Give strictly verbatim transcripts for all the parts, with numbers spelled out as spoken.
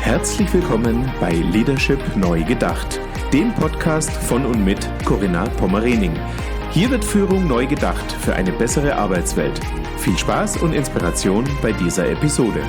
Herzlich willkommen bei Leadership neu gedacht, dem Podcast von und mit Corinna Pommerening. Hier wird Führung neu gedacht für eine bessere Arbeitswelt. Viel Spaß und Inspiration bei dieser Episode.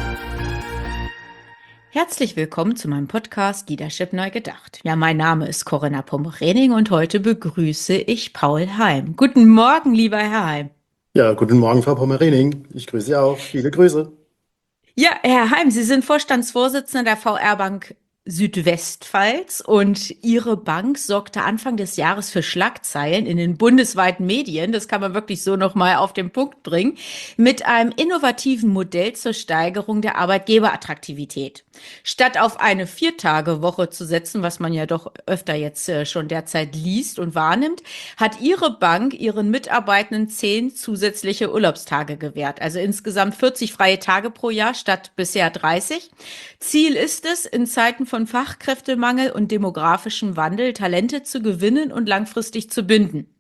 Herzlich willkommen zu meinem Podcast Leadership neu gedacht. Ja, mein Name ist Corinna Pommerening und heute begrüße ich Paul Heim. Guten Morgen, lieber Herr Heim. Ja, guten Morgen, Frau Pommerening. Ich grüße Sie auch. Viele Grüße. Ja, Herr Heim, Sie sind Vorstandsvorsitzender der V R-Bank Südwestpfalz und Ihre Bank sorgte Anfang des Jahres für Schlagzeilen in den bundesweiten Medien, das kann man wirklich so nochmal auf den Punkt bringen, mit einem innovativen Modell zur Steigerung der Arbeitgeberattraktivität. Statt auf eine Viertagewoche zu setzen, was man ja doch öfter jetzt äh, schon derzeit liest und wahrnimmt, hat Ihre Bank ihren Mitarbeitenden zehn zusätzliche Urlaubstage gewährt, also insgesamt vierzig freie Tage pro Jahr statt bisher dreißig. Ziel ist es, in Zeiten von Fachkräftemangel und demografischem Wandel Talente zu gewinnen und langfristig zu binden.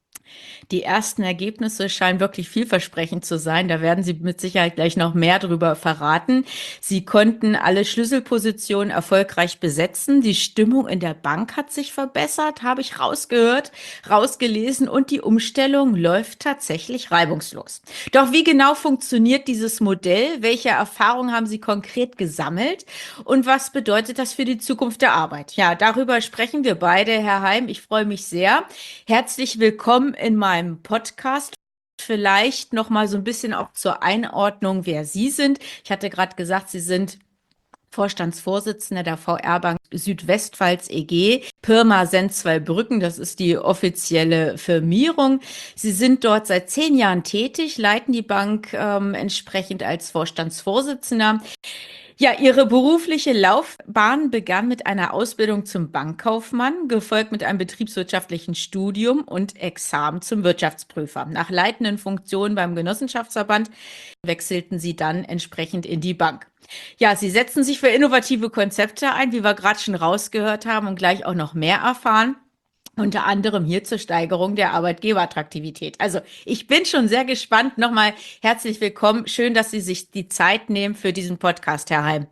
Die ersten Ergebnisse scheinen wirklich vielversprechend zu sein. Da werden Sie mit Sicherheit gleich noch mehr darüber verraten. Sie konnten alle Schlüsselpositionen erfolgreich besetzen. Die Stimmung in der Bank hat sich verbessert, habe ich rausgehört, rausgelesen. Und die Umstellung läuft tatsächlich reibungslos. Doch wie genau funktioniert dieses Modell? Welche Erfahrungen haben Sie konkret gesammelt? Und was bedeutet das für die Zukunft der Arbeit? Ja, darüber sprechen wir beide, Herr Heim. Ich freue mich sehr. Herzlich willkommen in meinem Podcast. Vielleicht noch mal so ein bisschen auch zur Einordnung, wer Sie sind. Ich hatte gerade gesagt, Sie sind Vorstandsvorsitzender der V R-Bank Südwestpfalz E G, Pirmasens Zweibrücken, das ist die offizielle Firmierung. Sie sind dort seit zehn Jahren tätig, leiten die Bank ähm, entsprechend als Vorstandsvorsitzender. Ja, Ihre berufliche Laufbahn begann mit einer Ausbildung zum Bankkaufmann, gefolgt mit einem betriebswirtschaftlichen Studium und Examen zum Wirtschaftsprüfer. Nach leitenden Funktionen beim Genossenschaftsverband wechselten Sie dann entsprechend in die Bank. Ja, Sie setzen sich für innovative Konzepte ein, wie wir gerade schon rausgehört haben und gleich auch noch mehr erfahren. Unter anderem hier zur Steigerung der Arbeitgeberattraktivität. Also ich bin schon sehr gespannt. Nochmal herzlich willkommen. Schön, dass Sie sich die Zeit nehmen für diesen Podcast, Herr Heim.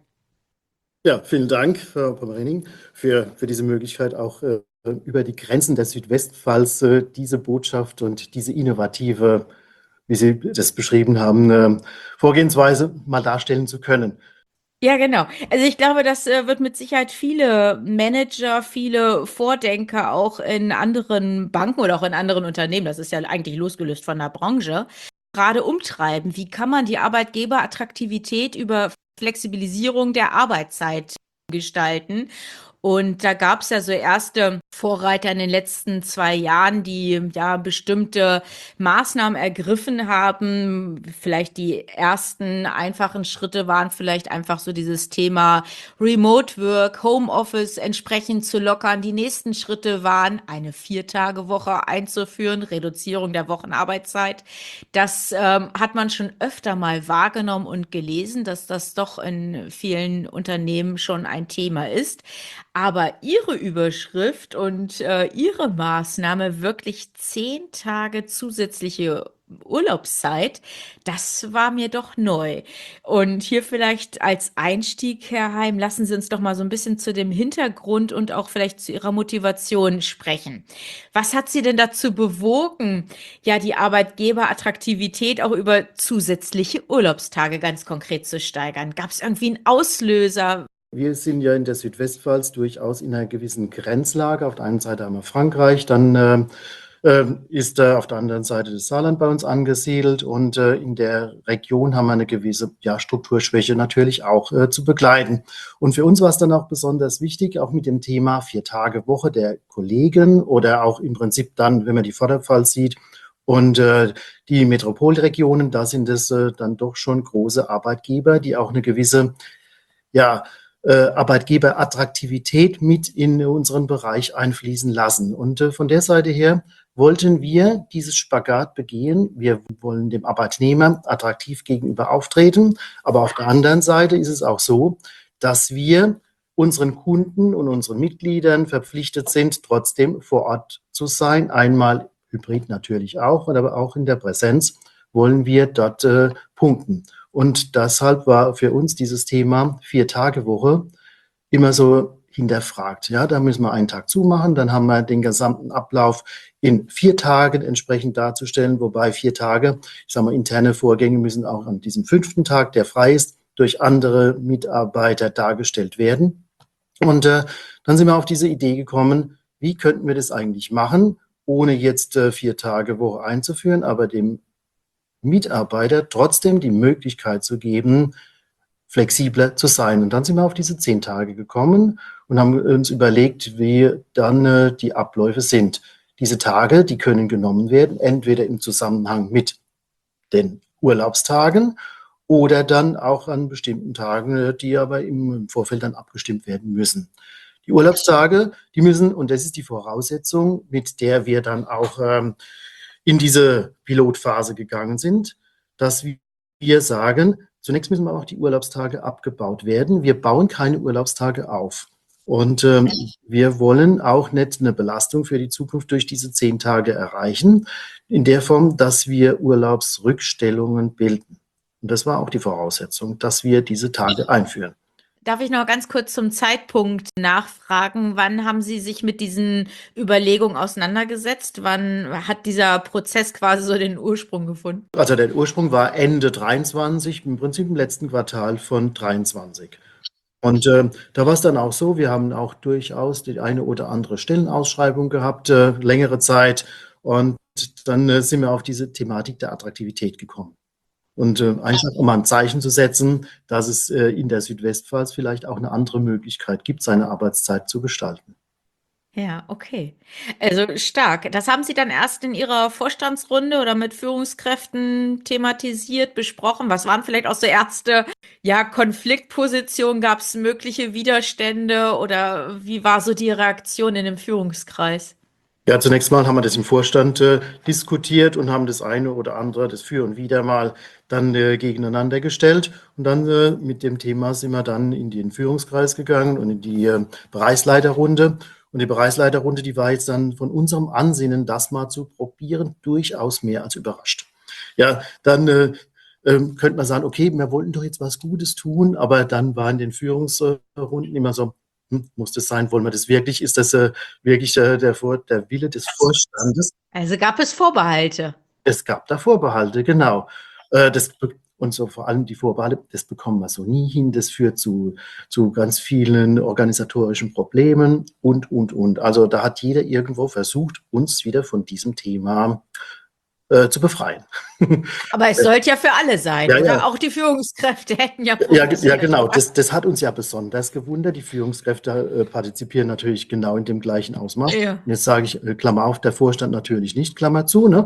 Ja, vielen Dank, Frau Pommerening, für, für diese Möglichkeit, auch äh, über die Grenzen der Südwestpfalz äh, diese Botschaft und diese innovative, wie Sie das beschrieben haben, äh, Vorgehensweise mal darstellen zu können. Ja, genau. Also ich glaube, das äh, wird mit Sicherheit viele Manager, viele Vordenker auch in anderen Banken oder auch in anderen Unternehmen, das ist ja eigentlich losgelöst von der Branche, gerade umtreiben. Wie kann man die Arbeitgeberattraktivität über Flexibilisierung der Arbeitszeit gestalten? Und da gab es ja so erste Vorreiter in den letzten zwei Jahren, die ja bestimmte Maßnahmen ergriffen haben. Vielleicht die ersten einfachen Schritte waren vielleicht einfach so dieses Thema Remote Work, Homeoffice entsprechend zu lockern. Die nächsten Schritte waren, eine Viertagewoche einzuführen, Reduzierung der Wochenarbeitszeit. Das ähm, hat man schon öfter mal wahrgenommen und gelesen, dass das doch in vielen Unternehmen schon ein Thema ist. Aber Ihre Überschrift und äh, Ihre Maßnahme, wirklich zehn Tage zusätzliche Urlaubszeit, das war mir doch neu. Und hier vielleicht als Einstieg, Herr Heim, lassen Sie uns doch mal so ein bisschen zu dem Hintergrund und auch vielleicht zu Ihrer Motivation sprechen. Was hat Sie denn dazu bewogen, ja, die Arbeitgeberattraktivität auch über zusätzliche Urlaubstage ganz konkret zu steigern? Gab es irgendwie einen Auslöser? Wir sind ja in der Südwestpfalz durchaus in einer gewissen Grenzlage. Auf der einen Seite haben wir Frankreich, dann äh, äh, ist äh, auf der anderen Seite das Saarland bei uns angesiedelt und äh, in der Region haben wir eine gewisse ja, Strukturschwäche natürlich auch äh, zu begleiten. Und für uns war es dann auch besonders wichtig, auch mit dem Thema Vier-Tage-Woche der Kollegen oder auch im Prinzip dann, wenn man die Vorderpfalz sieht, und äh, die Metropolregionen, da sind es äh, dann doch schon große Arbeitgeber, die auch eine gewisse, ja, Äh, Arbeitgeberattraktivität mit in unseren Bereich einfließen lassen. Und äh, von der Seite her wollten wir dieses Spagat begehen. Wir wollen dem Arbeitnehmer attraktiv gegenüber auftreten, aber auf der anderen Seite ist es auch so, dass wir unseren Kunden und unseren Mitgliedern verpflichtet sind, trotzdem vor Ort zu sein. Einmal hybrid natürlich auch, aber auch in der Präsenz wollen wir dort äh, punkten. Und deshalb war für uns dieses Thema Vier-Tage-Woche immer so hinterfragt. Ja, da müssen wir einen Tag zumachen, dann haben wir den gesamten Ablauf in vier Tagen entsprechend darzustellen, wobei vier Tage, ich sage mal, interne Vorgänge müssen auch an diesem fünften Tag, der frei ist, durch andere Mitarbeiter dargestellt werden. Und äh, dann sind wir auf diese Idee gekommen, wie könnten wir das eigentlich machen, ohne jetzt äh, vier Tage Woche einzuführen, aber dem Mitarbeiter trotzdem die Möglichkeit zu geben, flexibler zu sein. Und dann sind wir auf diese zehn Tage gekommen und haben uns überlegt, wie dann äh, die Abläufe sind. Diese Tage, die können genommen werden, entweder im Zusammenhang mit den Urlaubstagen oder dann auch an bestimmten Tagen, die aber im Vorfeld dann abgestimmt werden müssen. Die Urlaubstage, die müssen, und das ist die Voraussetzung, mit der wir dann auch ähm, in diese Pilotphase gegangen sind, dass wir sagen, zunächst müssen auch die Urlaubstage abgebaut werden. Wir bauen keine Urlaubstage auf. Und ähm, wir wollen auch nicht eine Belastung für die Zukunft durch diese zehn Tage erreichen, in der Form, dass wir Urlaubsrückstellungen bilden. Und das war auch die Voraussetzung, dass wir diese Tage einführen. Darf ich noch ganz kurz zum Zeitpunkt nachfragen? Wann haben Sie sich mit diesen Überlegungen auseinandergesetzt? Wann hat dieser Prozess quasi so den Ursprung gefunden? Also der Ursprung war Ende dreiundzwanzig, im Prinzip im letzten Quartal von dreiundzwanzig. Und äh, da war es dann auch so, wir haben auch durchaus die eine oder andere Stellenausschreibung gehabt, äh, längere Zeit. Und dann äh, sind wir auf diese Thematik der Attraktivität gekommen. Und äh, einfach, um ein Zeichen zu setzen, dass es äh, in der Südwestpfalz vielleicht auch eine andere Möglichkeit gibt, seine Arbeitszeit zu gestalten. Ja, okay. Also stark. Das haben Sie dann erst in Ihrer Vorstandsrunde oder mit Führungskräften thematisiert, besprochen? Was waren vielleicht auch so erste, ja, Konfliktpositionen? Gab es mögliche Widerstände oder wie war so die Reaktion in dem Führungskreis? Ja, zunächst mal haben wir das im Vorstand äh, diskutiert und haben das eine oder andere, das Für und Wider mal dann äh, gegeneinander gestellt. Und dann äh, mit dem Thema sind wir dann in den Führungskreis gegangen und in die äh, Bereichsleiterrunde. Und die Bereichsleiterrunde, die war jetzt dann von unserem Ansinnen, das mal zu probieren, durchaus mehr als überrascht. Ja, dann äh, ähm, könnte man sagen, okay, wir wollten doch jetzt was Gutes tun, aber dann war in den Führungsrunden immer so, hm, muss das sein, wollen wir das wirklich? Ist das äh, wirklich äh, der, Vor der Wille des Vorstandes? Also gab es Vorbehalte? Es gab da Vorbehalte, genau. Äh, das, und so vor allem die Vorbehalte, das bekommen wir so nie hin. Das führt zu, zu ganz vielen organisatorischen Problemen und, und, und. Also da hat jeder irgendwo versucht, uns wieder von diesem Thema äh, zu befreien. Aber es sollte ja für alle sein, Ja, oder? ja. Auch die Führungskräfte hätten ja Ja, ge- ja, profitiert, genau. oder? Das, das hat uns ja besonders gewundert. Die Führungskräfte äh, partizipieren natürlich genau in dem gleichen Ausmaß. Ja. Und jetzt sage ich, äh, Klammer auf, der Vorstand natürlich nicht, Klammer zu, ne?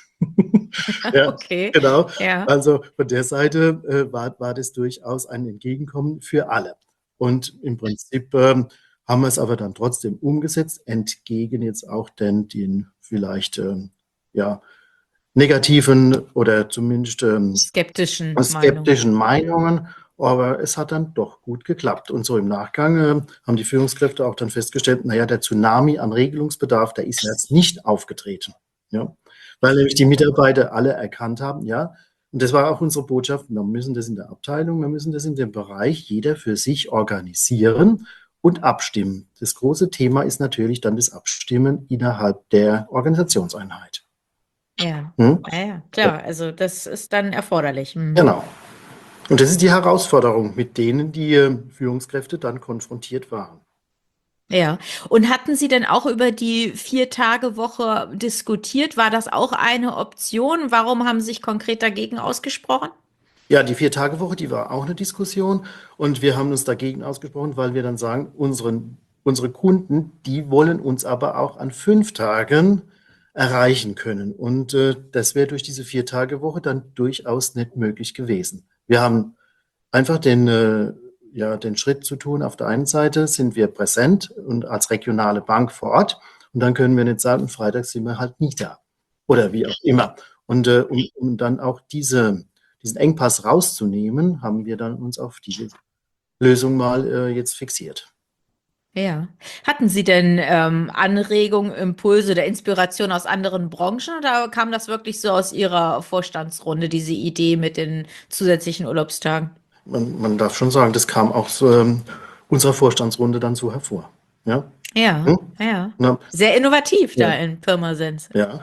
Ja, Okay. genau. Ja. Also von der Seite äh, war, war das durchaus ein Entgegenkommen für alle. Und im Prinzip ähm, haben wir es aber dann trotzdem umgesetzt, entgegen jetzt auch den, den vielleicht ähm, ja, negativen oder zumindest ähm, Skeptischen Meinung. skeptischen Meinungen. Aber es hat dann doch gut geklappt. Und so im Nachgang äh, haben die Führungskräfte auch dann festgestellt, naja, der Tsunami an Regelungsbedarf, der ist jetzt nicht aufgetreten. Ja? Weil nämlich die Mitarbeiter alle erkannt haben, ja, und das war auch unsere Botschaft, wir müssen das in der Abteilung, wir müssen das in dem Bereich jeder für sich organisieren und abstimmen. Das große Thema ist natürlich dann das Abstimmen innerhalb der Organisationseinheit. Ja, Hm? ja, ja, klar. Also das ist dann erforderlich. Hm. Genau. Und das ist die Herausforderung, mit denen die äh, Führungskräfte dann konfrontiert waren. Ja. Und hatten Sie denn auch über die Vier-Tage-Woche diskutiert? War das auch eine Option? Warum haben Sie sich konkret dagegen ausgesprochen? Ja, die Vier-Tage-Woche, die war auch eine Diskussion und wir haben uns dagegen ausgesprochen, weil wir dann sagen, unseren, unsere Kunden, die wollen uns aber auch an fünf Tagen erreichen können. Und äh, das wäre durch diese Vier-Tage-Woche dann durchaus nicht möglich gewesen. Wir haben einfach den, äh, ja, den Schritt zu tun. Auf der einen Seite sind wir präsent und als regionale Bank vor Ort. Und dann können wir nicht sagen, Freitag sind wir halt nicht da. Oder wie auch immer. Und äh, um, um dann auch diese, diesen Engpass rauszunehmen, haben wir dann uns auf diese Lösung mal äh, jetzt fixiert. Ja. Hatten Sie denn ähm, Anregungen, Impulse oder Inspiration aus anderen Branchen oder kam das wirklich so aus Ihrer Vorstandsrunde, diese Idee mit den zusätzlichen Urlaubstagen? Man, man darf schon sagen, das kam auch so, ähm, unserer Vorstandsrunde dann so hervor. Ja, Ja, hm? ja. Na, Sehr innovativ da ja, in Pirmasens. ja.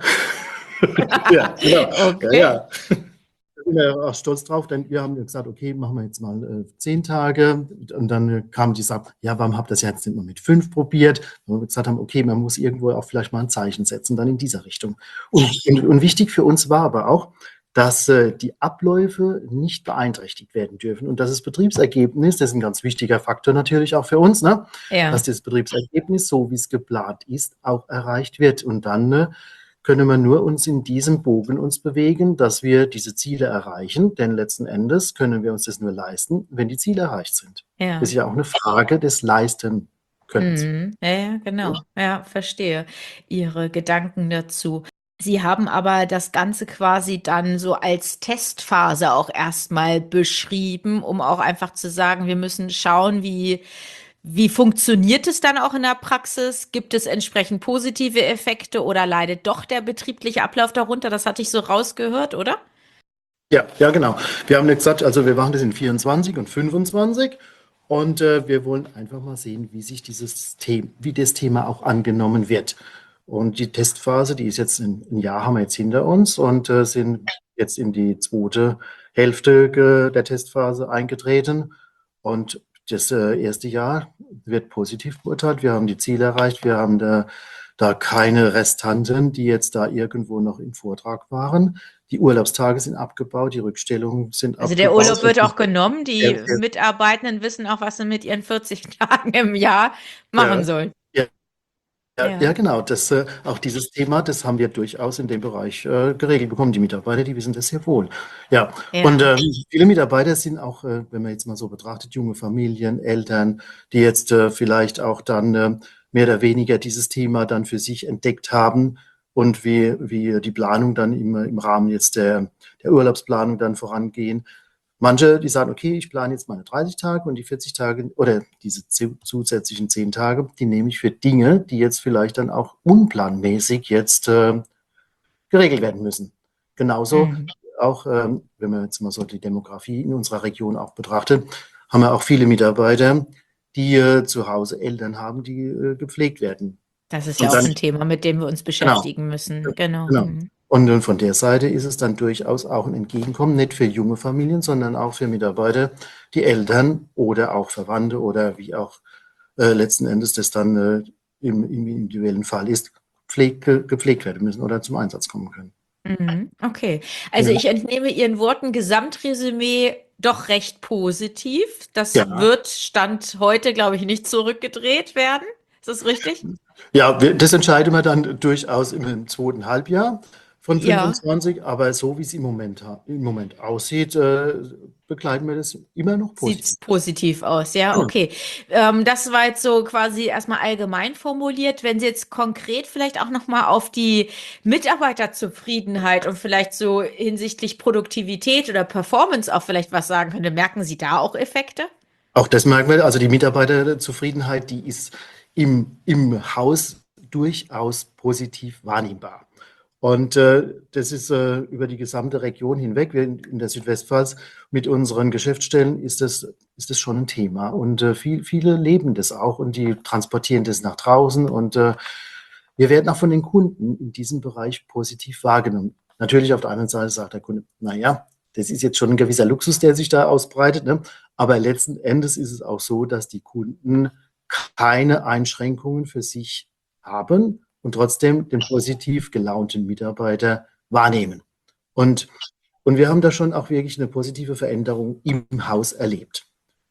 Ja, genau. Ja, Okay. ja. Da sind wir ja auch stolz drauf, denn wir haben gesagt, okay, machen wir jetzt mal äh, zehn Tage. Und dann äh, kam die Sache, ja, warum habt ihr das jetzt nicht mal mit fünf probiert? Wo wir gesagt haben, okay, man muss irgendwo auch vielleicht mal ein Zeichen setzen, dann in dieser Richtung. Und, und, und wichtig für uns war aber auch, dass äh, die Abläufe nicht beeinträchtigt werden dürfen und dass das Betriebsergebnis, das ist ein ganz wichtiger Faktor natürlich auch für uns, ne, Ja. dass das Betriebsergebnis, so wie es geplant ist, auch erreicht wird. Und dann äh, können wir nur uns in diesem Bogen uns bewegen, dass wir diese Ziele erreichen, denn letzten Endes können wir uns das nur leisten, wenn die Ziele erreicht sind. Ja. Das ist ja auch eine Frage des Leisten Könnens. Mhm. Ja, ja, genau. Ja, verstehe Ihre Gedanken dazu. Sie haben aber das Ganze quasi dann so als Testphase auch erstmal beschrieben, um auch einfach zu sagen, wir müssen schauen, wie, wie funktioniert es dann auch in der Praxis? Gibt es entsprechend positive Effekte oder leidet doch der betriebliche Ablauf darunter? Das hatte ich so rausgehört, oder? Ja, ja, genau. Wir haben jetzt gesagt, also wir machen das in vierundzwanzig und fünfundzwanzig und äh, wir wollen einfach mal sehen, wie sich dieses Thema, wie das Thema auch angenommen wird. Und die Testphase, die ist jetzt ein, ein Jahr haben wir jetzt hinter uns und äh, sind jetzt in die zweite Hälfte ge- der Testphase eingetreten. Und das äh, erste Jahr wird positiv beurteilt. Wir haben die Ziele erreicht. Wir haben da, da keine Restanten, die jetzt da irgendwo noch im Vortrag waren. Die Urlaubstage sind abgebaut, die Rückstellungen sind Also der abgebaut. Urlaub wird auch genommen. Die Ja, ja. Mitarbeitenden wissen auch, was sie mit ihren vierzig Tagen im Jahr machen Ja. sollen. Ja. Ja, Ja. ja, genau. Das, äh, auch dieses Thema, das haben wir durchaus in dem Bereich äh, geregelt bekommen. Die Mitarbeiter, die wissen das sehr wohl. Ja, Ja. und äh, viele Mitarbeiter sind auch, äh, wenn man jetzt mal so betrachtet, junge Familien, Eltern, die jetzt äh, vielleicht auch dann äh, mehr oder weniger dieses Thema dann für sich entdeckt haben und wie, wie die Planung dann im, im Rahmen jetzt der, der Urlaubsplanung dann vorangehen. Manche, die sagen, okay, ich plane jetzt meine dreißig Tage und die vierzig Tage oder diese zu- zusätzlichen zehn Tage, die nehme ich für Dinge, die jetzt vielleicht dann auch unplanmäßig jetzt äh, geregelt werden müssen. Genauso Mhm. auch, ähm, wenn man jetzt mal so die Demografie in unserer Region auch betrachtet, haben wir auch viele Mitarbeiter, die äh, zu Hause Eltern haben, die äh, gepflegt werden. Das ist Und ja auch dann- ein Thema, mit dem wir uns beschäftigen müssen. Genau. Genau. Mhm. Und äh, von der Seite ist es dann durchaus auch ein Entgegenkommen, nicht für junge Familien, sondern auch für Mitarbeiter, die Eltern oder auch Verwandte oder wie auch äh, letzten Endes das dann äh, im, im individuellen Fall ist, pfleg, ge- gepflegt werden müssen oder zum Einsatz kommen können. Mhm. Okay. Also Ja. ich entnehme Ihren Worten Gesamtresümee doch recht positiv. Das Ja. wird Stand heute, glaube ich, nicht zurückgedreht werden. Ist das richtig? Ja, wir, das entscheiden wir dann durchaus im zweiten Halbjahr von Ja. fünfundzwanzig, aber so wie es im Moment, ha- im Moment aussieht, äh, begleiten wir das immer noch positiv. Sieht positiv aus, ja, Ja. okay. Ähm, das war jetzt so quasi erstmal allgemein formuliert. Wenn Sie jetzt konkret vielleicht auch nochmal auf die Mitarbeiterzufriedenheit und vielleicht so hinsichtlich Produktivität oder Performance auch vielleicht was sagen können, merken Sie da auch Effekte? Auch das merken wir, also die Mitarbeiterzufriedenheit, die ist im, im Haus durchaus positiv wahrnehmbar. Und äh, das ist äh, über die gesamte Region hinweg. Wir in, in der Südwestpfalz mit unseren Geschäftsstellen ist das, ist das schon ein Thema. Und äh, viel, viele leben das auch und die transportieren das nach draußen. Und äh, wir werden auch von den Kunden in diesem Bereich positiv wahrgenommen. Natürlich auf der anderen Seite sagt der Kunde, naja, das ist jetzt schon ein gewisser Luxus, der sich da ausbreitet. Ne? Aber letzten Endes ist es auch so, dass die Kunden keine Einschränkungen für sich haben und trotzdem den positiv gelaunten Mitarbeiter wahrnehmen. Und, und wir haben da schon auch wirklich eine positive Veränderung im Haus erlebt.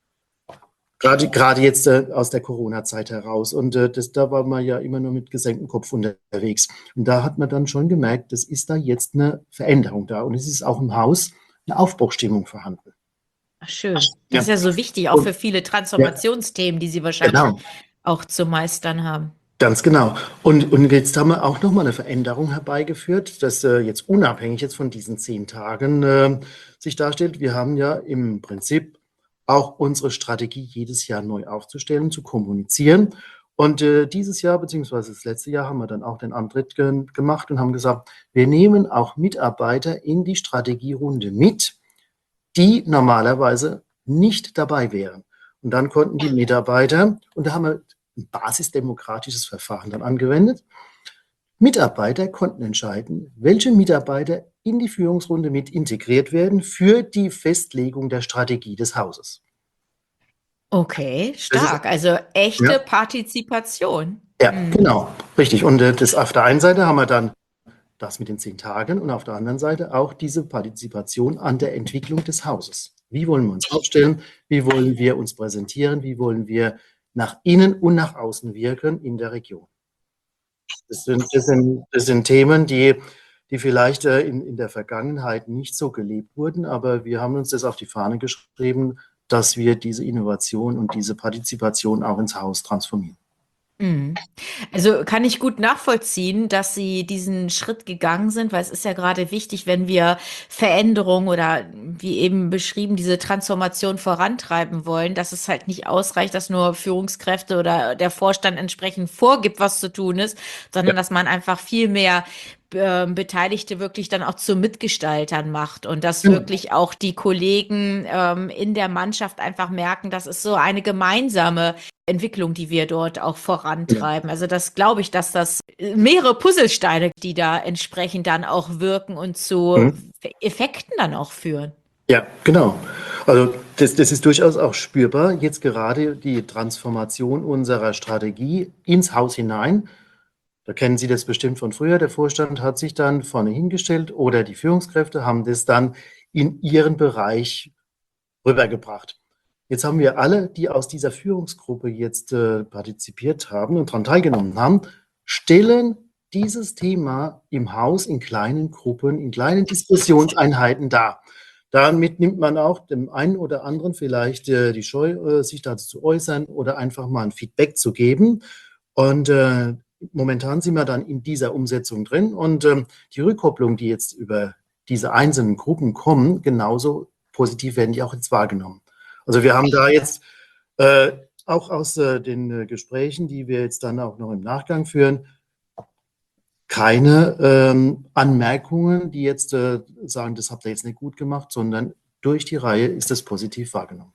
Gerade, gerade jetzt äh, aus der Corona-Zeit heraus. Und äh, das, da war man ja immer nur mit gesenktem Kopf unterwegs. Und da hat man dann schon gemerkt, das ist da jetzt eine Veränderung da. Und es ist auch im Haus eine Aufbruchstimmung vorhanden. Ach, schön. Das Ja. ist ja so wichtig, auch Und- für viele Transformationsthemen, die Sie wahrscheinlich Genau. auch zu meistern haben. Ganz genau. Und, und jetzt haben wir auch nochmal eine Veränderung herbeigeführt, dass äh, jetzt unabhängig jetzt von diesen zehn Tagen äh, sich darstellt. Wir haben ja im Prinzip auch unsere Strategie jedes Jahr neu aufzustellen, zu kommunizieren. Und äh, dieses Jahr, beziehungsweise das letzte Jahr, haben wir dann auch den Antritt ge gemacht und haben gesagt, wir nehmen auch Mitarbeiter in die Strategierunde mit, die normalerweise nicht dabei wären. Und dann konnten die Mitarbeiter, und da haben wir ein basisdemokratisches Verfahren dann angewendet, Mitarbeiter konnten entscheiden, welche Mitarbeiter in die Führungsrunde mit integriert werden für die Festlegung der Strategie des Hauses. Okay, Das ist, stark. Also echte ja, Partizipation. ja, Mhm. genau, richtig. Und äh, das auf der einen Seite haben wir dann das mit den zehn Tagen und auf der anderen Seite auch diese Partizipation an der Entwicklung des Hauses. Wie wollen wir uns aufstellen? Wie wollen wir uns präsentieren? Wie wollen wir nach innen und nach außen wirken in der Region? Das sind, das sind, das sind Themen, die, die vielleicht äh, in, in der Vergangenheit nicht so gelebt wurden, aber wir haben uns das auf die Fahne geschrieben, dass wir diese Innovation und diese Partizipation auch ins Haus transformieren. Mhm. Also kann ich gut nachvollziehen, dass Sie diesen Schritt gegangen sind, weil es ist ja gerade wichtig, wenn wir Veränderung oder wie eben beschrieben, diese Transformation vorantreiben wollen, dass es halt nicht ausreicht, dass nur Führungskräfte oder der Vorstand entsprechend vorgibt, was zu tun ist, Ja. sondern dass man einfach viel mehr äh, Beteiligte wirklich dann auch zu Mitgestaltern macht und dass Genau. wirklich auch die Kollegen ähm, in der Mannschaft einfach merken, das ist so eine gemeinsame Entwicklung, die wir dort auch vorantreiben. Also das glaube ich, dass das mehrere Puzzlesteine, die da entsprechend dann auch wirken und zu Mhm. Effekten dann auch führen. Ja, genau. Also das, das ist durchaus auch spürbar. Jetzt gerade die Transformation unserer Strategie ins Haus hinein. Da kennen Sie das bestimmt von früher. Der Vorstand hat sich dann vorne hingestellt oder die Führungskräfte haben das dann in ihren Bereich rübergebracht. Jetzt haben wir alle, die aus dieser Führungsgruppe jetzt äh, partizipiert haben und daran teilgenommen haben, stellen dieses Thema im Haus in kleinen Gruppen, in kleinen Diskussionseinheiten dar. Damit nimmt man auch dem einen oder anderen vielleicht äh, die Scheu, äh, sich dazu zu äußern oder einfach mal ein Feedback zu geben. Und äh, momentan sind wir dann in dieser Umsetzung drin. Und ähm, die Rückkopplung, die jetzt über diese einzelnen Gruppen kommen, genauso positiv werden die auch jetzt wahrgenommen. Also wir haben da jetzt äh, auch aus äh, den äh, Gesprächen, die wir jetzt dann auch noch im Nachgang führen, keine ähm, Anmerkungen, die jetzt äh, sagen, das habt ihr jetzt nicht gut gemacht, sondern durch die Reihe ist das positiv wahrgenommen.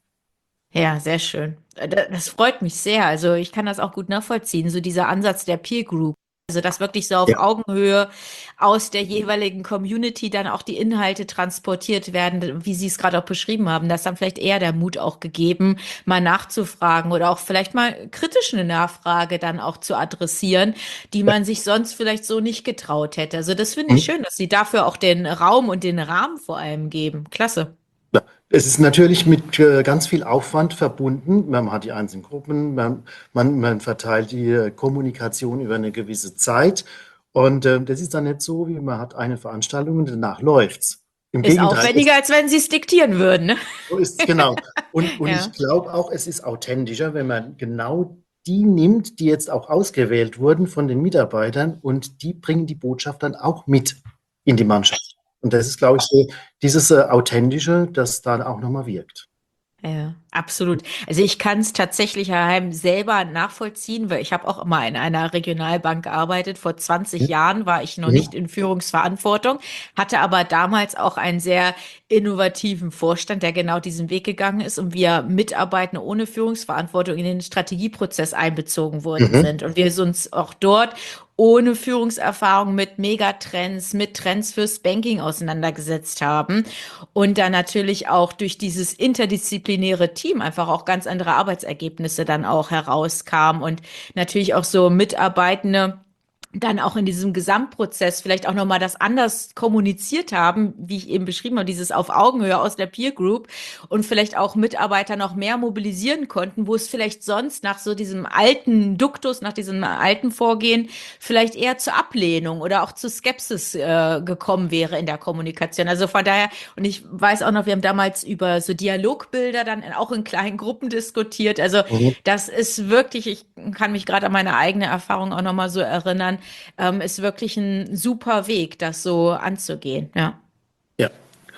Ja, sehr schön. Äh, da- Das freut mich sehr. Also ich kann das auch gut nachvollziehen, so dieser Ansatz der Peer Group. Also dass wirklich so auf Ja. Augenhöhe aus der jeweiligen Community dann auch die Inhalte transportiert werden, wie Sie es gerade auch beschrieben haben. Da ist dann vielleicht eher der Mut auch gegeben, mal nachzufragen oder auch vielleicht mal kritisch eine Nachfrage dann auch zu adressieren, die man sich sonst vielleicht so nicht getraut hätte. Also das finde ich Mhm. schön, dass Sie dafür auch den Raum und den Rahmen vor allem geben. Klasse. Ja, es ist natürlich mit äh, ganz viel Aufwand verbunden. Man hat die einzelnen Gruppen, man, man, man verteilt die äh, Kommunikation über eine gewisse Zeit. Und äh, das ist dann nicht so, wie man hat eine Veranstaltung und danach läuft's. Im Ist Gegenteil, es, aufwendiger, als wenn Sie es diktieren würden, ne? so ist es genau. Und, und ich Ja. glaube auch, es ist authentischer, wenn man genau die nimmt, die jetzt auch ausgewählt wurden von den Mitarbeitern und die bringen die Botschaft dann auch mit in die Mannschaft. Und das ist, glaube ich, so dieses äh, Authentische, das dann auch nochmal wirkt. Ja, absolut. Also ich kann es tatsächlich daheim selber nachvollziehen, weil ich habe auch immer in einer Regionalbank gearbeitet. Vor zwanzig Jahren war ich noch nicht Mhm. in Führungsverantwortung, hatte aber damals auch einen sehr innovativen Vorstand, der genau diesen Weg gegangen ist und wir Mitarbeiter ohne Führungsverantwortung in den Strategieprozess einbezogen worden Mhm. sind und wir uns auch dort ohne Führungserfahrung mit Megatrends, mit Trends fürs Banking auseinandergesetzt haben und dann natürlich auch durch dieses interdisziplinäre Team einfach auch ganz andere Arbeitsergebnisse dann auch herauskamen und natürlich auch so Mitarbeitende dann auch in diesem Gesamtprozess vielleicht auch nochmal das anders kommuniziert haben, wie ich eben beschrieben habe, dieses auf Augenhöhe aus der Peer Group und vielleicht auch Mitarbeiter noch mehr mobilisieren konnten, wo es vielleicht sonst nach so diesem alten Duktus, nach diesem alten Vorgehen vielleicht eher zur Ablehnung oder auch zu Skepsis äh, gekommen wäre in der Kommunikation. Also von daher, und ich weiß auch noch, wir haben damals über so Dialogbilder dann auch in kleinen Gruppen diskutiert. Also Mhm. das ist wirklich, ich kann mich gerade an meine eigene Erfahrung auch nochmal so erinnern, ähm, ist wirklich ein super Weg, das so anzugehen. Ja. Ja.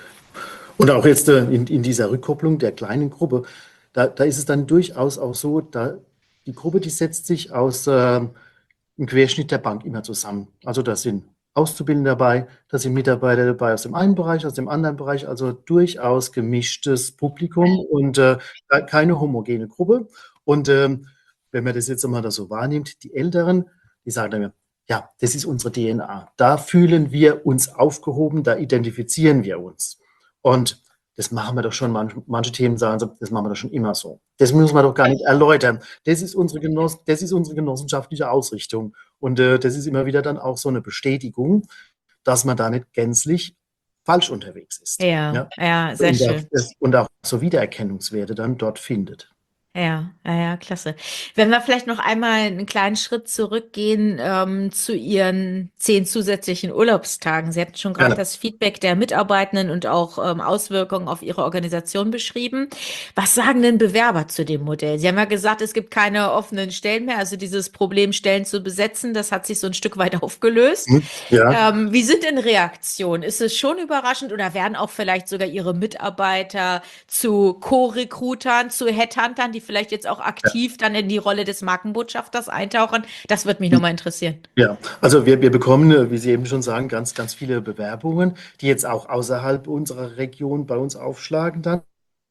Und auch jetzt äh, in, in dieser Rückkopplung der kleinen Gruppe, da, da ist es dann durchaus auch so, da die Gruppe, die setzt sich aus äh, einem Querschnitt der Bank immer zusammen. Also da sind Auszubildende dabei, da sind Mitarbeiter dabei aus dem einen Bereich, aus dem anderen Bereich, also durchaus gemischtes Publikum und äh, keine homogene Gruppe. Und ähm, wenn man das jetzt einmal da so wahrnimmt, die Älteren, die sagen dann, ja, das ist unsere D N A. Da fühlen wir uns aufgehoben, da identifizieren wir uns. Und das machen wir doch schon, manche, manche Themen sagen so, das machen wir doch schon immer so. Das müssen wir doch gar nicht erläutern. Das ist unsere, Genoss das ist unsere genossenschaftliche Ausrichtung. Und äh, das ist immer wieder dann auch so eine Bestätigung, dass man da nicht gänzlich falsch unterwegs ist. Ja, Ja? ja, sehr Und, schön. auch, und auch so Wiedererkennungswerte dann dort findet. Ja, ja, ja, klasse. Wenn wir vielleicht noch einmal einen kleinen Schritt zurückgehen ähm, zu Ihren zehn zusätzlichen Urlaubstagen. Sie hatten schon gerade Gerne. das Feedback der Mitarbeitenden und auch ähm, Auswirkungen auf Ihre Organisation beschrieben. Was sagen denn Bewerber zu dem Modell? Sie haben ja gesagt, es gibt keine offenen Stellen mehr. Also dieses Problem, Stellen zu besetzen, das hat sich so ein Stück weit aufgelöst. Hm, Ja. Ähm, wie sind denn Reaktionen? Ist es schon überraschend oder werden auch vielleicht sogar Ihre Mitarbeiter zu Co-Recruitern, zu Headhuntern, die vielleicht jetzt auch aktiv dann in die Rolle des Markenbotschafters eintauchen? Das würde mich nochmal interessieren. Ja, also wir, wir bekommen, äh, wie Sie eben schon sagen, ganz, ganz viele Bewerbungen, die jetzt auch außerhalb unserer Region bei uns aufschlagen dann.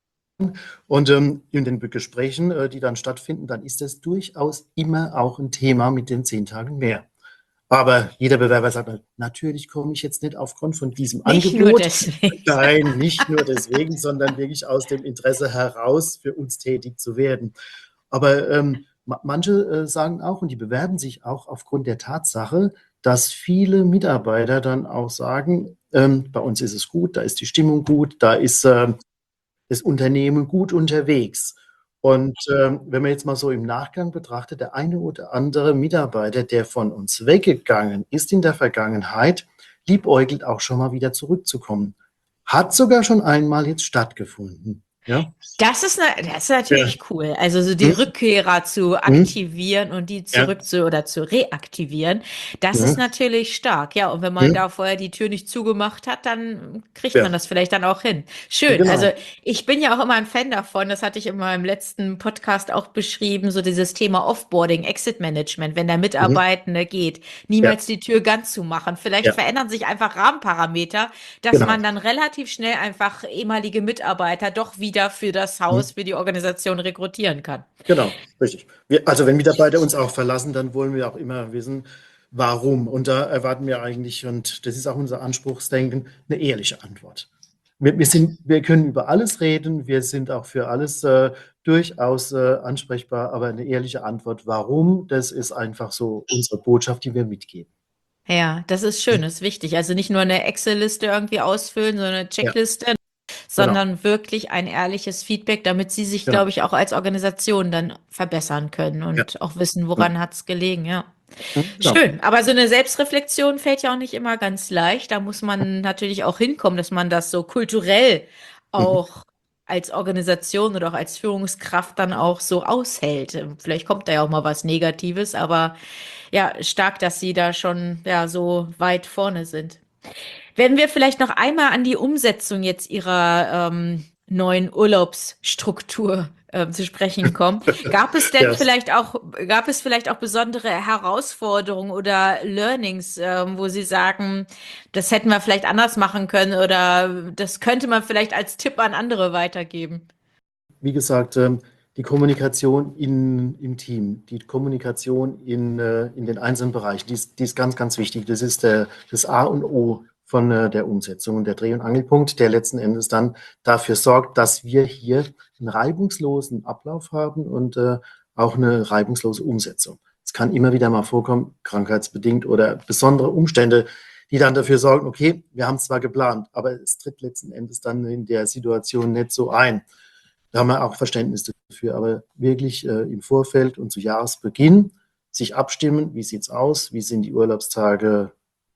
Und ähm, in den Gesprächen, äh, die dann stattfinden, dann ist das durchaus immer auch ein Thema mit den zehn Tagen mehr. Aber jeder Bewerber sagt, natürlich komme ich jetzt nicht aufgrund von diesem Nicht nur Angebot. deswegen. Nein, nicht nur deswegen, sondern wirklich aus dem Interesse heraus, für uns tätig zu werden. Aber ähm, ma- manche äh, sagen auch, und die bewerben sich auch aufgrund der Tatsache, dass viele Mitarbeiter dann auch sagen, ähm, bei uns ist es gut, da ist die Stimmung gut, da ist ähm, das Unternehmen gut unterwegs. Und ähm, wenn man jetzt mal so im Nachgang betrachtet, der eine oder andere Mitarbeiter, der von uns weggegangen ist in der Vergangenheit, liebäugelt auch schon mal wieder zurückzukommen. Hat sogar schon einmal jetzt stattgefunden. Ja? Das ist, ne, das ist natürlich cool. Also so die Hm? Rückkehrer zu Hm? aktivieren und die Ja. zurück zu oder zu reaktivieren, das Ja. ist natürlich stark. Ja, und wenn man Hm? da vorher die Tür nicht zugemacht hat, dann kriegt Ja. man das vielleicht dann auch hin. Schön. Genau. Also ich bin ja auch immer ein Fan davon, das hatte ich in meinem letzten Podcast auch beschrieben, so dieses Thema Offboarding, Exit Management, wenn der Mitarbeitende geht, niemals die Tür ganz zu machen. Vielleicht Ja. verändern sich einfach Rahmenparameter, dass Genau. man dann relativ schnell einfach ehemalige Mitarbeiter doch wieder für das Haus, für die Organisation rekrutieren kann. Genau, richtig. Wir, also wenn Mitarbeiter uns auch verlassen, dann wollen wir auch immer wissen, warum. Und da erwarten wir eigentlich, und das ist auch unser Anspruchsdenken, eine ehrliche Antwort. Wir, wir, sind, wir können über alles reden, wir sind auch für alles äh, durchaus äh, ansprechbar, aber eine ehrliche Antwort, warum, das ist einfach so unsere Botschaft, die wir mitgeben. Ja, das ist schön, das ist wichtig. Also nicht nur eine Excel-Liste irgendwie ausfüllen, sondern eine Checkliste, sondern wirklich ein ehrliches Feedback, damit sie sich, Genau. glaube ich, auch als Organisation dann verbessern können und Ja. auch wissen, woran hat es gelegen, ja. Hm, genau. Schön, aber so eine Selbstreflexion fällt ja auch nicht immer ganz leicht. Da muss man natürlich auch hinkommen, dass man das so kulturell auch als Organisation oder auch als Führungskraft dann auch so aushält. Vielleicht kommt da ja auch mal was Negatives, aber ja, stark, dass Sie da schon ja so weit vorne sind. Wenn wir vielleicht noch einmal an die Umsetzung jetzt Ihrer ähm, neuen Urlaubsstruktur äh, zu sprechen kommen. Gab es denn Ja. vielleicht auch, gab es vielleicht auch besondere Herausforderungen oder Learnings, ähm, wo Sie sagen, das hätten wir vielleicht anders machen können oder das könnte man vielleicht als Tipp an andere weitergeben? Wie gesagt, ähm, die Kommunikation in, im Team, die Kommunikation in, äh, in den einzelnen Bereichen, die ist, die ist ganz, ganz wichtig. Das ist der, das A und O von äh, der Umsetzung und der Dreh- und Angelpunkt, der letzten Endes dann dafür sorgt, dass wir hier einen reibungslosen Ablauf haben und äh, auch eine reibungslose Umsetzung. Es kann immer wieder mal vorkommen, krankheitsbedingt oder besondere Umstände, die dann dafür sorgen, okay, wir haben es zwar geplant, aber es tritt letzten Endes dann in der Situation nicht so ein. Da haben wir auch Verständnis dafür, aber wirklich äh, im Vorfeld und zu Jahresbeginn sich abstimmen, wie sieht es aus, wie sind die Urlaubstage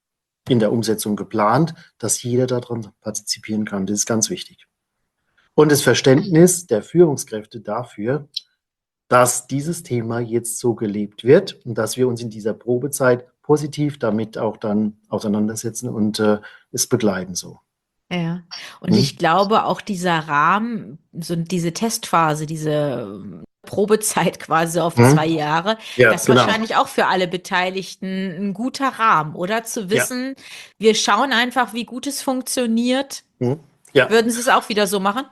in der Umsetzung geplant, dass jeder daran partizipieren kann. Das ist ganz wichtig. Und das Verständnis der Führungskräfte dafür, dass dieses Thema jetzt so gelebt wird und dass wir uns in dieser Probezeit positiv damit auch dann auseinandersetzen und äh, es begleiten so. Ja, und Mhm. ich glaube auch dieser Rahmen, so diese Testphase, diese Probezeit quasi auf Hm? zwei Jahre. Ja, Das ist genau. wahrscheinlich auch für alle Beteiligten ein guter Rahmen, oder? Zu Ja. wissen, wir schauen einfach, wie gut es funktioniert. Hm? Ja. Würden Sie es auch wieder so machen?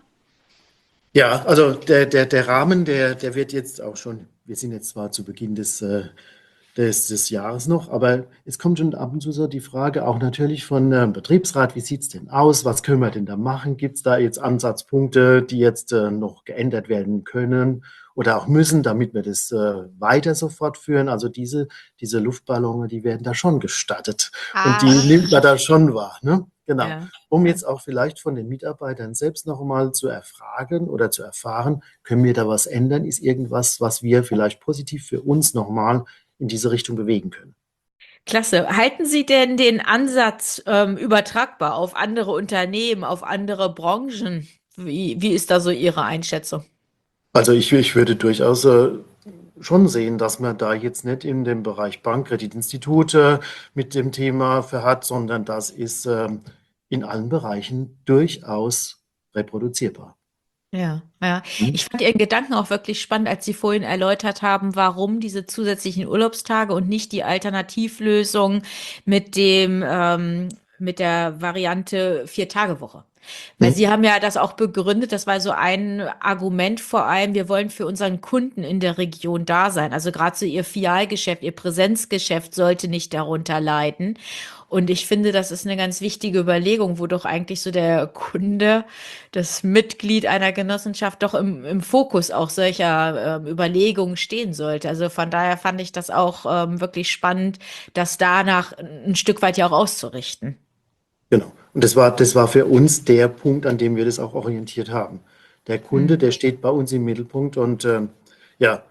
Ja, also der, der, der Rahmen, der, der wird jetzt auch schon, wir sind jetzt zwar zu Beginn des, äh, des, des Jahres noch, aber es kommt schon ab und zu so die Frage auch natürlich von ähm, Betriebsrat, wie sieht es denn aus, was können wir denn da machen? Gibt es da jetzt Ansatzpunkte, die jetzt äh, noch geändert werden können oder auch müssen, damit wir das äh, weiter so fortführen? Also diese, diese Luftballone, die werden da schon gestattet und die Ah, nimmt man da schon wahr, ne? Genau. ja. Um Ja. jetzt auch vielleicht von den Mitarbeitern selbst noch mal zu erfragen oder zu erfahren, können wir da was ändern? Ist irgendwas, was wir vielleicht positiv für uns noch mal in diese Richtung bewegen können? Klasse. Halten Sie denn den Ansatz ähm, übertragbar auf andere Unternehmen, auf andere Branchen? Wie, wie ist da so Ihre Einschätzung? Also ich, ich würde durchaus äh, schon sehen, dass man da jetzt nicht in dem Bereich Bank, Kreditinstitute mit dem Thema verhat, sondern das ist ähm, in allen Bereichen durchaus reproduzierbar. Ja, ja. Hm? Ich fand Ihren Gedanken auch wirklich spannend, als Sie vorhin erläutert haben, warum diese zusätzlichen Urlaubstage und nicht die Alternativlösung mit dem, ähm, mit der Variante Vier-Tage-Woche. Weil Hm? Sie haben ja das auch begründet, das war so ein Argument vor allem, wir wollen für unseren Kunden in der Region da sein. Also gerade so Ihr Filialgeschäft, Ihr Präsenzgeschäft sollte nicht darunter leiden. Und ich finde, das ist eine ganz wichtige Überlegung, wo doch eigentlich so der Kunde, das Mitglied einer Genossenschaft doch im, im Fokus auch solcher ähm, Überlegungen stehen sollte. Also von daher fand ich das auch ähm, wirklich spannend, das danach ein Stück weit ja auch auszurichten. Genau. Und das war, das war für uns der Punkt, an dem wir das auch orientiert haben. Der Kunde, Hm. der steht bei uns im Mittelpunkt und ähm, ja,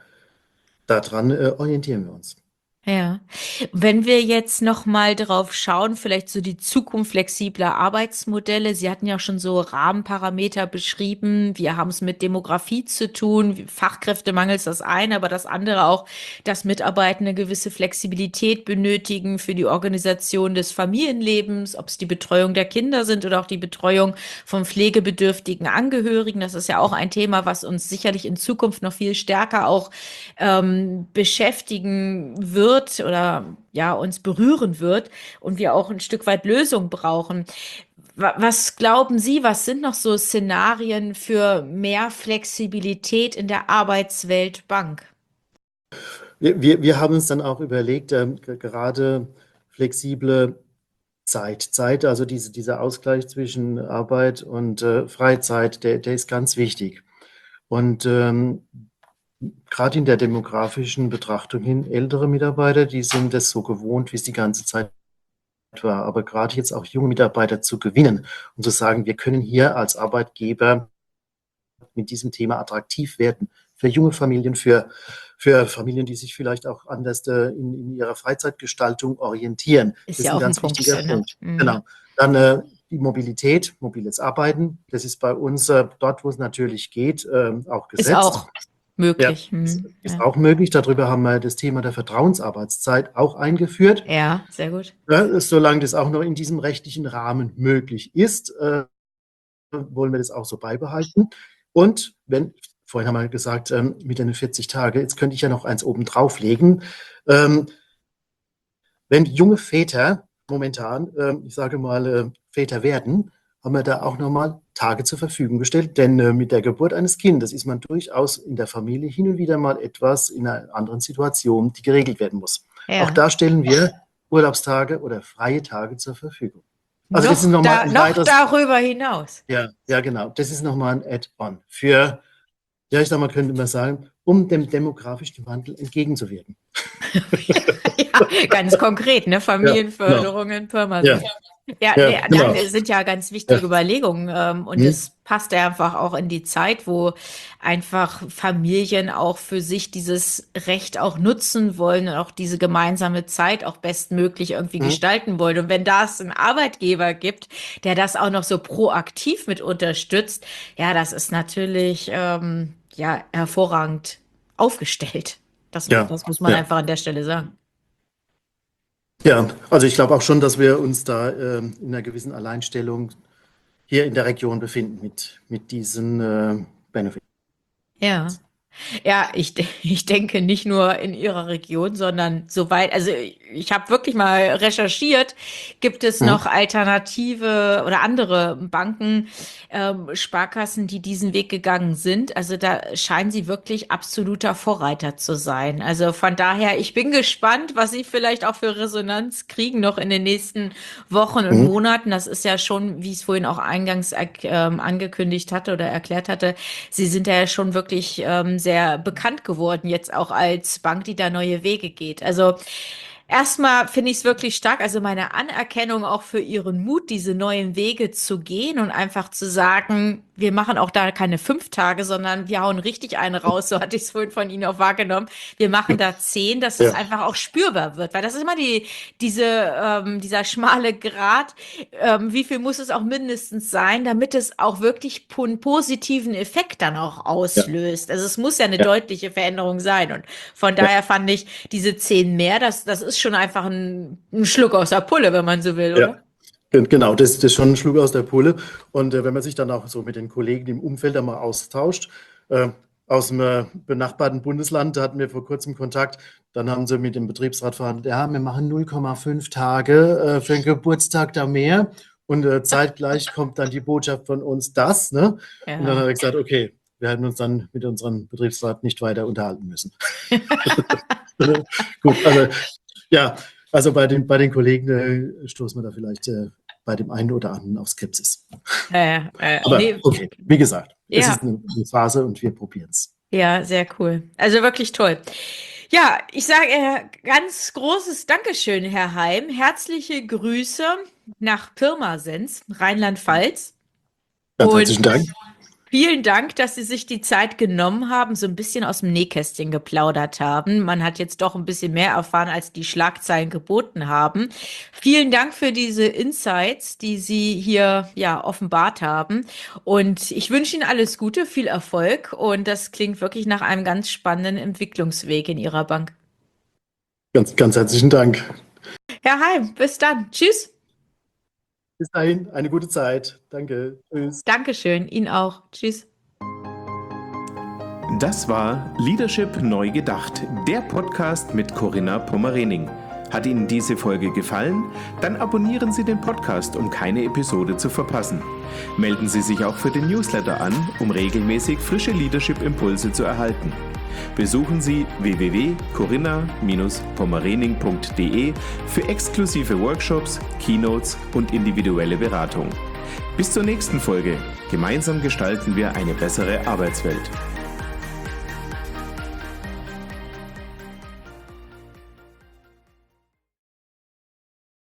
daran äh, orientieren wir uns. Ja, wenn wir jetzt noch mal drauf schauen, vielleicht so die Zukunft flexibler Arbeitsmodelle. Sie hatten ja schon so Rahmenparameter beschrieben. Wir haben es mit Demografie zu tun. Fachkräftemangel ist das eine, aber das andere auch, dass Mitarbeiter eine gewisse Flexibilität benötigen für die Organisation des Familienlebens, ob es die Betreuung der Kinder sind oder auch die Betreuung von pflegebedürftigen Angehörigen. Das ist ja auch ein Thema, was uns sicherlich in Zukunft noch viel stärker auch ähm, beschäftigen wird oder ja uns berühren wird und wir auch ein Stück weit Lösung brauchen. Wa- Was glauben Sie, was sind noch so Szenarien für mehr Flexibilität in der Arbeitswelt Bank? Wir, wir, wir haben uns dann auch überlegt, ähm, g- gerade flexible Zeit, Zeit, also diese, dieser Ausgleich zwischen Arbeit und äh, Freizeit, der, der ist ganz wichtig. Und ähm, gerade in der demografischen Betrachtung hin, ältere Mitarbeiter, die sind das so gewohnt, wie es die ganze Zeit war. Aber gerade jetzt auch junge Mitarbeiter zu gewinnen und zu sagen, wir können hier als Arbeitgeber mit diesem Thema attraktiv werden für junge Familien, für, für Familien, die sich vielleicht auch anders äh, in, in ihrer Freizeitgestaltung orientieren. Ist Das ist ja ein auch ein ganz Punkt, wichtiger ne? Punkt. Mhm. Genau. Dann äh, die Mobilität, mobiles Arbeiten. Das ist bei uns äh, dort, wo es natürlich geht, äh, auch Ist gesetzt. auch Ja, möglich. ist, Mhm. ist Ja. auch möglich. Darüber haben wir das Thema der Vertrauensarbeitszeit auch eingeführt. Ja, sehr gut. Ja, solange das auch noch in diesem rechtlichen Rahmen möglich ist, äh, wollen wir das auch so beibehalten. Und wenn, vorhin haben wir gesagt, ähm, mit den vierzig Tagen, jetzt könnte ich ja noch eins oben drauflegen. Ähm, wenn junge Väter momentan, ähm, ich sage mal, äh, Väter werden, haben wir da auch nochmal Tage zur Verfügung gestellt. Denn äh, mit der Geburt eines Kindes ist man durchaus in der Familie hin und wieder mal etwas in einer anderen Situation, die geregelt werden muss. Auch Ja. da stellen wir Urlaubstage oder freie Tage zur Verfügung. Also das ist Noch, nochmal da, ein noch weiteres, darüber hinaus. ja, ja genau, das ist nochmal ein Add-on für, ja, ich sag mal, könnte man sagen, um dem demografischen Wandel entgegenzuwirken. Ja, ganz konkret, ne? Ja, genau. Familienförderung in Pirmasens. Ja, Ja, ja, nee, genau. nein, das sind ja ganz wichtige Ja. Überlegungen ähm, und Hm? es passt ja einfach auch in die Zeit, wo einfach Familien auch für sich dieses Recht auch nutzen wollen und auch diese gemeinsame Zeit auch bestmöglich irgendwie Hm? gestalten wollen. Und wenn da es einen Arbeitgeber gibt, der das auch noch so proaktiv mit unterstützt, ja, das ist natürlich ähm, ja hervorragend aufgestellt. Das, Ja, das muss man ja. einfach an der Stelle sagen. Ja, also ich glaube auch schon, dass wir uns da ähm, in einer gewissen Alleinstellung hier in der Region befinden mit, mit diesen äh, Benefits. Ja, Ja, ich, de- ich denke nicht nur in Ihrer Region, sondern soweit, also ich habe wirklich mal recherchiert, gibt es Mhm. noch alternative oder andere Banken, ähm, Sparkassen, die diesen Weg gegangen sind. Also da scheinen Sie wirklich absoluter Vorreiter zu sein. Also von daher, ich bin gespannt, was Sie vielleicht auch für Resonanz kriegen noch in den nächsten Wochen und Mhm. Monaten. Das ist ja schon, wie ich es vorhin auch eingangs erk- ähm, angekündigt hatte oder erklärt hatte, Sie sind ja schon wirklich ähm, sehr bekannt geworden, jetzt auch als Bank, die da neue Wege geht. Also erstmal finde ich es wirklich stark, also meine Anerkennung auch für Ihren Mut, diese neuen Wege zu gehen und einfach zu sagen, wir machen auch da keine fünf Tage, sondern wir hauen richtig einen raus, so hatte ich es vorhin von Ihnen auch wahrgenommen. Wir machen da zehn, dass es Ja, einfach auch spürbar wird, weil das ist immer die, diese, ähm, dieser schmale Grat, ähm, wie viel muss es auch mindestens sein, damit es auch wirklich po- einen positiven Effekt dann auch ja, auslöst. Also es muss ja eine ja, deutliche Veränderung sein und von ja, daher fand ich diese zehn mehr, das, das ist schon einfach ein, ein Schluck aus der Pulle, wenn man so will, ja. oder? Gen- Genau, das, das ist schon ein Schluck aus der Pulle. Und äh, wenn man sich dann auch so mit den Kollegen im Umfeld einmal austauscht, äh, aus dem äh, benachbarten Bundesland, da hatten wir vor kurzem Kontakt, dann haben sie mit dem Betriebsrat verhandelt, ja, wir machen null Komma fünf Tage äh, für den Geburtstag da mehr. Und äh, zeitgleich kommt dann die Botschaft von uns das, ne? Und dann Ja. hat er gesagt, okay, wir hätten uns dann mit unserem Betriebsrat nicht weiter unterhalten müssen. Gut, also ja, also bei den, bei den Kollegen äh, stoßen wir da vielleicht äh, bei dem einen oder anderen auf Skepsis. Äh, äh, Aber nee, okay, wie gesagt, es ja. ist eine, eine Phase und wir probieren es. Ja, sehr cool. Also wirklich toll. Ja, ich sage äh, ganz großes Dankeschön, Herr Heim. Herzliche Grüße nach Pirmasens, Rheinland-Pfalz. Ganz Und herzlichen Dank. vielen Dank, dass Sie sich die Zeit genommen haben, so ein bisschen aus dem Nähkästchen geplaudert haben. Man hat jetzt doch ein bisschen mehr erfahren, als die Schlagzeilen geboten haben. Vielen Dank für diese Insights, die Sie hier ja offenbart haben. Und ich wünsche Ihnen alles Gute, viel Erfolg. Und das klingt wirklich nach einem ganz spannenden Entwicklungsweg in Ihrer Bank. Ganz, ganz herzlichen Dank. Herr Heim, bis dann. Tschüss. Bis dahin, eine gute Zeit. Danke. Tschüss. Dankeschön. Ihnen auch. Tschüss. Das war Leadership neu gedacht, der Podcast mit Corinna Pommerening. Hat Ihnen diese Folge gefallen? Dann abonnieren Sie den Podcast, um keine Episode zu verpassen. Melden Sie sich auch für den Newsletter an, um regelmäßig frische Leadership-Impulse zu erhalten. Besuchen Sie w w w punkt corinna Bindestrich pommerening punkt d e für exklusive Workshops, Keynotes und individuelle Beratung. Bis zur nächsten Folge. Gemeinsam gestalten wir eine bessere Arbeitswelt.